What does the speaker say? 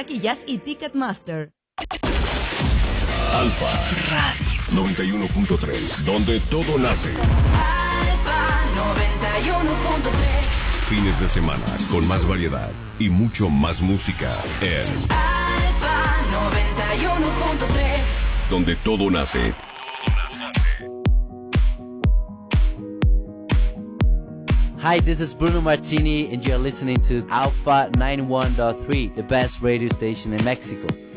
Taquillas y Ticketmaster. Alfa Radio 91.3, donde todo nace. Alfa 91.3. Fines de semana con más variedad y mucho más música en Alfa 91.3, donde todo nace. Hi, this is Bruno Martini, and you're listening to Alpha 91.3, the best radio station in Mexico.